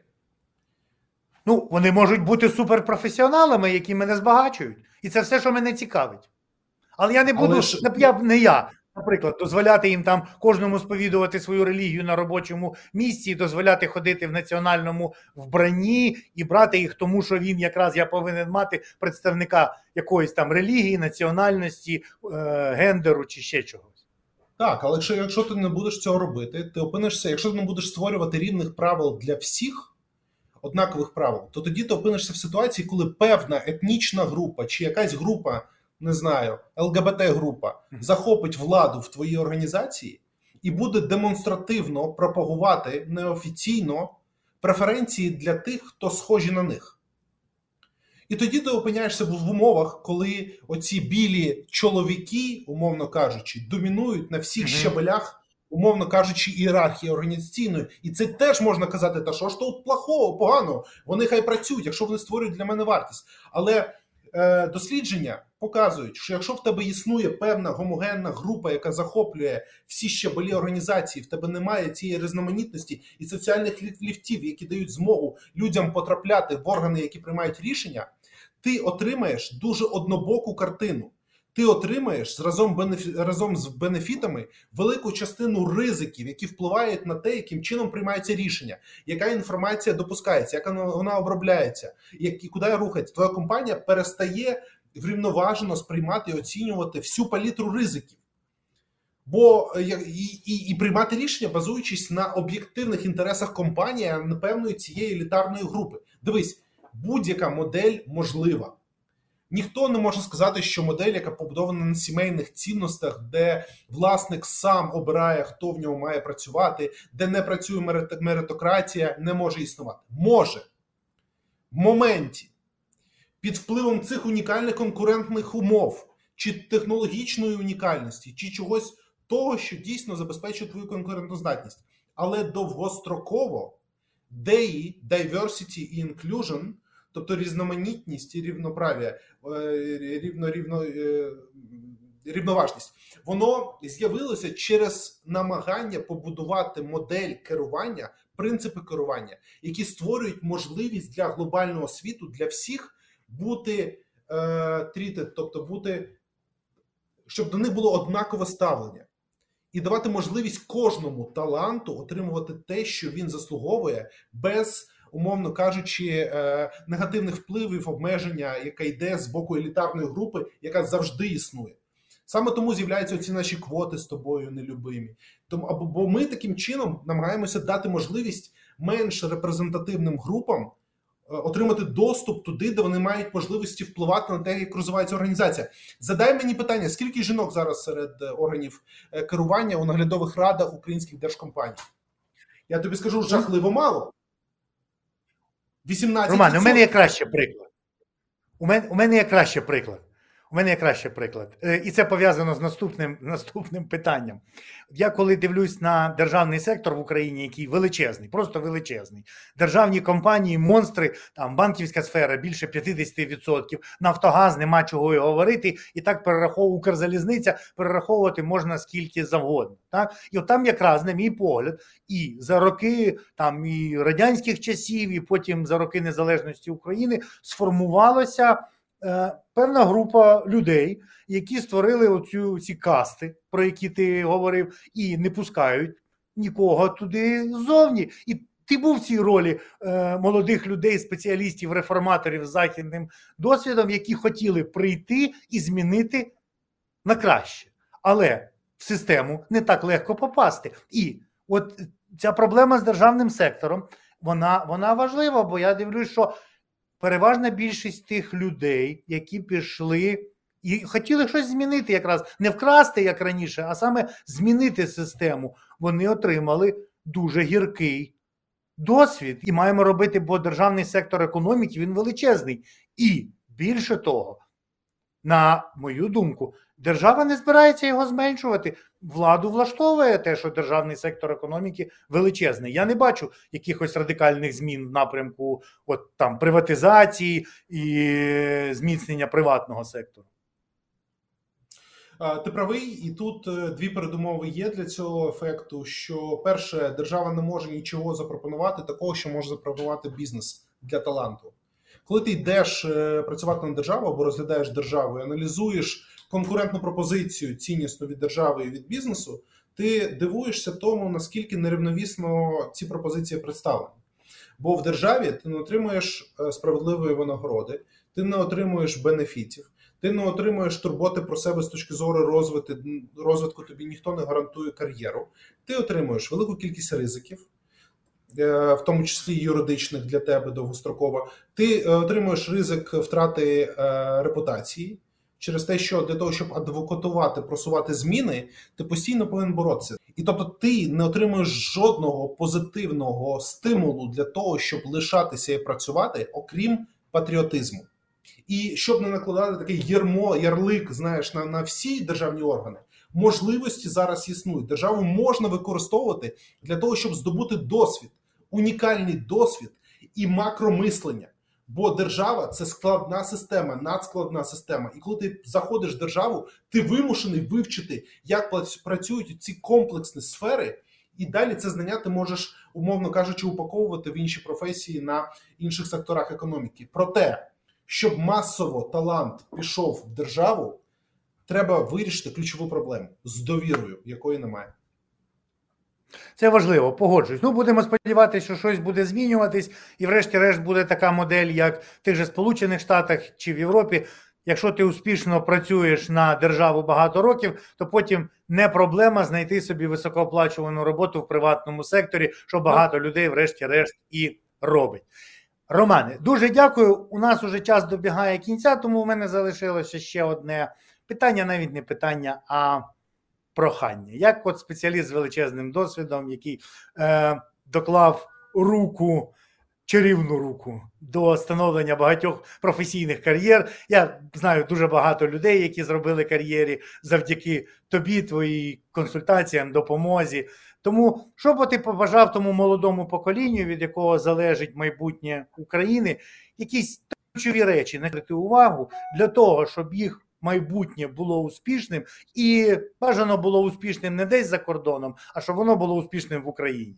Ну, вони можуть бути суперпрофесіоналами, які мене збагачують. І це все, що мене цікавить. Але я не буду, ж... я не я, наприклад, дозволяти їм там кожному сповідувати свою релігію на робочому місці, дозволяти ходити в національному вбранні і брати їх тому, що він якраз я повинен мати представника якоїсь там релігії, національності, е- гендеру чи ще чогось. Так, але якщо, якщо ти не будеш цього робити, ти опинишся, якщо ти не будеш створювати рівних правил для всіх, однакових правил, то тоді ти опинишся в ситуації, коли певна етнічна група чи якась група, не знаю, ЛГБТ-група захопить владу в твоїй організації і буде демонстративно пропагувати неофіційно преференції для тих, хто схожі на них. І тоді ти опиняєшся в умовах, коли оці білі чоловіки, умовно кажучи, домінують на всіх mm-hmm. щабелях, умовно кажучи, ієрархії організаційної. І це теж можна казати, та що ж тут плохого, погано, вони хай працюють, якщо вони створюють для мене вартість. Але Е, дослідження показують, що якщо в тебе існує певна гомогенна група, яка захоплює всі щабелі організації, в тебе немає цієї різноманітності і соціальних ліфтів, які дають змогу людям потрапляти в органи, які приймають рішення, ти отримаєш дуже однобоку картину. Ти отримаєш разом, бенефі... разом з бенефітами велику частину ризиків, які впливають на те, яким чином приймається рішення, яка інформація допускається, як вона обробляється, як... і куди рухається. Твоя компанія перестає врівноважено сприймати і оцінювати всю палітру ризиків. Бо і, і, і приймати рішення, базуючись на об'єктивних інтересах компанії, а не певної цієї елітарної групи. Дивись, будь-яка модель можлива. Ніхто не може сказати, що модель, яка побудована на сімейних цінностях, де власник сам обирає, хто в ньому має працювати, де не працює меритократія, не може існувати. Може. В моменті, під впливом цих унікальних конкурентних умов, чи технологічної унікальності, чи чогось того, що дійсно забезпечує твою конкурентоздатність. Але довгостроково ді ай, diversity і inclusion, тобто різноманітність і рівноправ'я, рівно, рівно, рівноважність, воно з'явилося через намагання побудувати модель керування, принципи керування, які створюють можливість для глобального світу, для всіх бути е, treated, тобто бути, щоб до них було однакове ставлення. І давати можливість кожному таланту отримувати те, що він заслуговує, без, умовно кажучи, негативних впливів, обмеження, яке йде з боку елітарної групи, яка завжди існує. Саме тому з'являються оці наші квоти з тобою нелюбимі. Тому, бо ми таким чином намагаємося дати можливість менш репрезентативним групам отримати доступ туди, де вони мають можливості впливати на те, як розвивається організація. Задай мені питання, скільки жінок зараз серед органів керування у наглядових радах українських держкомпаній? Я тобі скажу, жахливо мало. вісімнадцять відсотків. Роман, у мене є кращий приклад. У мене, у мене є кращий приклад. У мене є кращий приклад. І це пов'язано з наступним, наступним питанням. Я коли дивлюсь на державний сектор в Україні, який величезний, просто величезний. Державні компанії, монстри, там банківська сфера більше п'ятдесят відсотків, Нафтогаз, нема чого й говорити, і так перераховувати, Укрзалізниця, перераховувати можна скільки завгодно. Так? І от там якраз, на мій погляд, і за роки там і радянських часів, і потім за роки незалежності України сформувалося певна група людей, які створили оцю, ці касти, про які ти говорив, і не пускають нікого туди ззовні. І ти був в цій ролі е, молодих людей, спеціалістів, реформаторів з західним досвідом, які хотіли прийти і змінити на краще. Але в систему не так легко попасти. І от ця проблема з державним сектором, вона, вона важлива, бо я дивлюсь, що переважна більшість тих людей, які пішли і хотіли щось змінити якраз, не вкрасти, як раніше, а саме змінити систему, вони отримали дуже гіркий досвід. І маємо робити, бо державний сектор економіки, він величезний. І більше того, на мою думку, держава не збирається його зменшувати. Владу влаштовує те, що державний сектор економіки величезний. Я не бачу якихось радикальних змін в напрямку от, там, приватизації і зміцнення приватного сектору. Ти правий, і тут дві передумови є для цього ефекту, що, перше, держава не може нічого запропонувати такого, що може запропонувати бізнес для таланту. Коли ти йдеш працювати на державу або розглядаєш державу і аналізуєш конкурентну пропозицію ціннісну від держави і від бізнесу, ти дивуєшся тому, наскільки нерівновісно ці пропозиції представлені. Бо в державі ти не отримуєш справедливої винагороди, ти не отримуєш бенефітів, ти не отримуєш турботи про себе з точки зору розвитку, розвитку тобі ніхто не гарантує кар'єру, ти отримуєш велику кількість ризиків, в тому числі юридичних для тебе довгостроково, ти отримуєш ризик втрати репутації, через те, що для того, щоб адвокатувати, просувати зміни, ти постійно повинен боротися. І тобто ти не отримуєш жодного позитивного стимулу для того, щоб лишатися і працювати, окрім патріотизму. І щоб не накладати такий ярмо, ярлик, знаєш, на, на всі державні органи, можливості зараз існують. Державу можна використовувати для того, щоб здобути досвід, унікальний досвід і макромислення. Бо держава – це складна система, надскладна система. І коли ти заходиш в державу, ти вимушений вивчити, як працюють ці комплексні сфери, і далі це знання ти можеш, умовно кажучи, упаковувати в інші професії на інших секторах економіки. Проте, щоб масово талант пішов в державу, треба вирішити ключову проблему з довірою, якої немає. Це важливо, погоджуюсь. Ну, будемо сподіватися, що щось буде змінюватись, і врешті-решт буде така модель, як в тих же Сполучених Штатах чи в Європі. Якщо ти успішно працюєш на державу багато років, то потім не проблема знайти собі високооплачувану роботу в приватному секторі, що багато людей врешті-решт і робить. Романе, дуже дякую. У нас уже час добігає кінця, тому у мене залишилося ще одне питання, навіть не питання, а прохання. Як от спеціаліст з величезним досвідом, який е, доклав руку, чарівну руку до становлення багатьох професійних кар'єр. Я знаю дуже багато людей, які зробили кар'єрі завдяки тобі, твоїй консультаціям, допомозі. Тому, що б ти побажав тому молодому поколінню, від якого залежить майбутнє України, якісь ключові речі на увагу для того, щоб їх майбутнє було успішним і бажано було успішним не десь за кордоном, а щоб воно було успішним в Україні?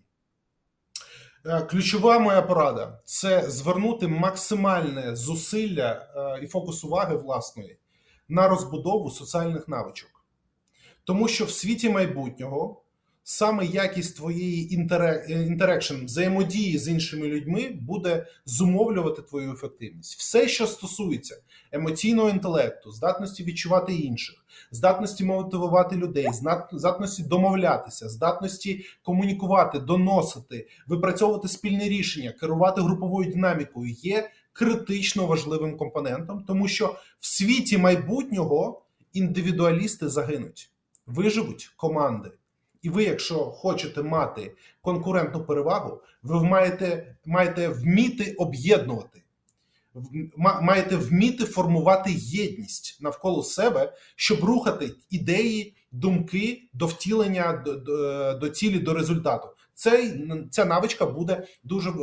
Ключова моя порада – це звернути максимальне зусилля і фокус уваги власної на розбудову соціальних навичок. Тому що в світі майбутнього саме якість твоєї інтерекшн, взаємодії з іншими людьми буде зумовлювати твою ефективність. Все, що стосується емоційного інтелекту, здатності відчувати інших, здатності мотивувати людей, здатності домовлятися, здатності комунікувати, доносити, випрацьовувати спільне рішення, керувати груповою динамікою, є критично важливим компонентом, тому що в світі майбутнього індивідуалісти загинуть, виживуть команди. І ви, якщо хочете мати конкурентну перевагу, ви маєте, маєте вміти об'єднувати, маєте вміти формувати єдність навколо себе, щоб рухати ідеї, думки до втілення, до, до, до цілі, до результату. Цей, ця навичка буде дуже,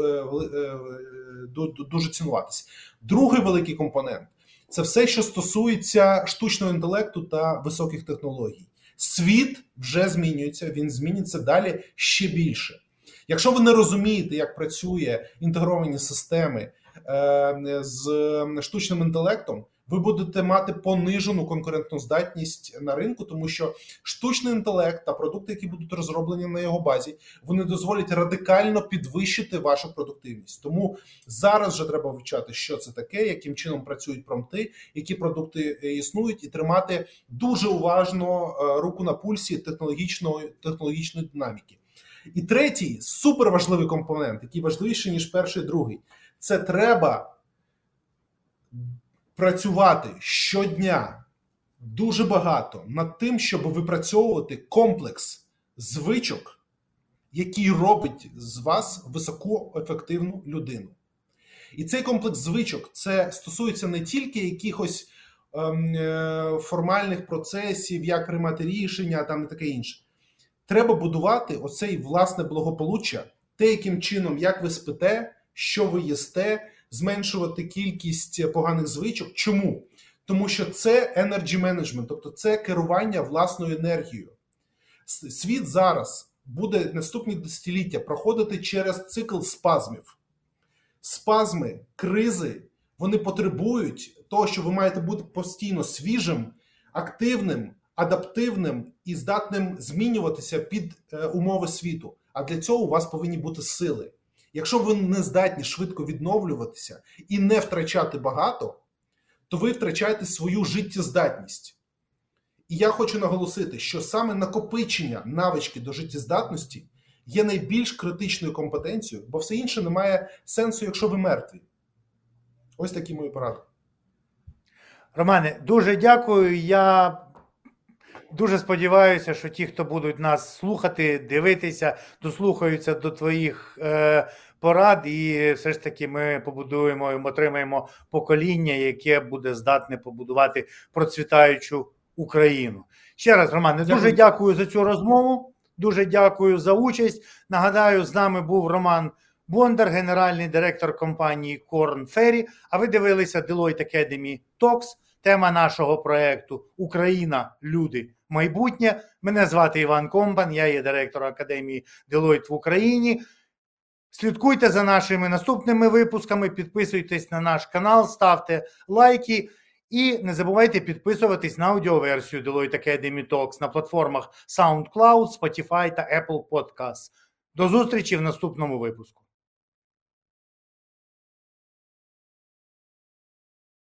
дуже цінуватися. Другий великий компонент – це все, що стосується штучного інтелекту та високих технологій. Світ вже змінюється, він зміниться далі ще більше. Якщо ви не розумієте, як працює інтегровані системи е, з штучним інтелектом, ви будете мати понижену конкурентну здатність на ринку, тому що штучний інтелект та продукти, які будуть розроблені на його базі, вони дозволять радикально підвищити вашу продуктивність. Тому зараз вже треба вивчати, що це таке, яким чином працюють промпти, які продукти існують, і тримати дуже уважно руку на пульсі технологічної, технологічної динаміки. І третій, суперважливий компонент, який важливіший, ніж перший і другий, це треба працювати щодня дуже багато над тим, щоб випрацьовувати комплекс звичок, який робить з вас високоефективну людину. І цей комплекс звичок, це стосується не тільки якихось ем, формальних процесів, як приймати рішення, там і таке інше. Треба будувати оцей власне благополуччя, те, яким чином, як ви спите, що ви їсте, зменшувати кількість поганих звичок. Чому? Тому що це energy management, тобто це керування власною енергією. Світ зараз буде наступні десятиліття проходити через цикл спазмів. Спазми, кризи, вони потребують того, що ви маєте бути постійно свіжим, активним, адаптивним і здатним змінюватися під умови світу. А для цього у вас повинні бути сили. Якщо ви не здатні швидко відновлюватися і не втрачати багато, то ви втрачаєте свою життєздатність. І я хочу наголосити, що саме накопичення навички до життєздатності є найбільш критичною компетенцією, бо все інше не має сенсу, якщо ви мертві. Ось такі мої поради. Романе, дуже дякую. Я дуже сподіваюся, що ті, хто будуть нас слухати, дивитися, дослухаються до твоїх е, порад, і все ж таки ми побудуємо і отримаємо покоління, яке буде здатне побудувати процвітаючу Україну. Ще раз, Романе, дуже дякую. дякую за цю розмову, дуже дякую за участь. Нагадаю, з нами був Роман Бондар, генеральний директор компанії Korn Ferry. А ви дивилися Deloitte Academy Talks. Тема нашого проекту «Україна, люди, майбутнє». Мене звати Іван Компан, я є директор Академії Deloitte в Україні. Слідкуйте за нашими наступними випусками, підписуйтесь на наш канал, ставте лайки і не забувайте підписуватись на аудіоверсію Deloitte Academy Talks на платформах SoundCloud, Spotify та Apple Podcasts. До зустрічі в наступному випуску.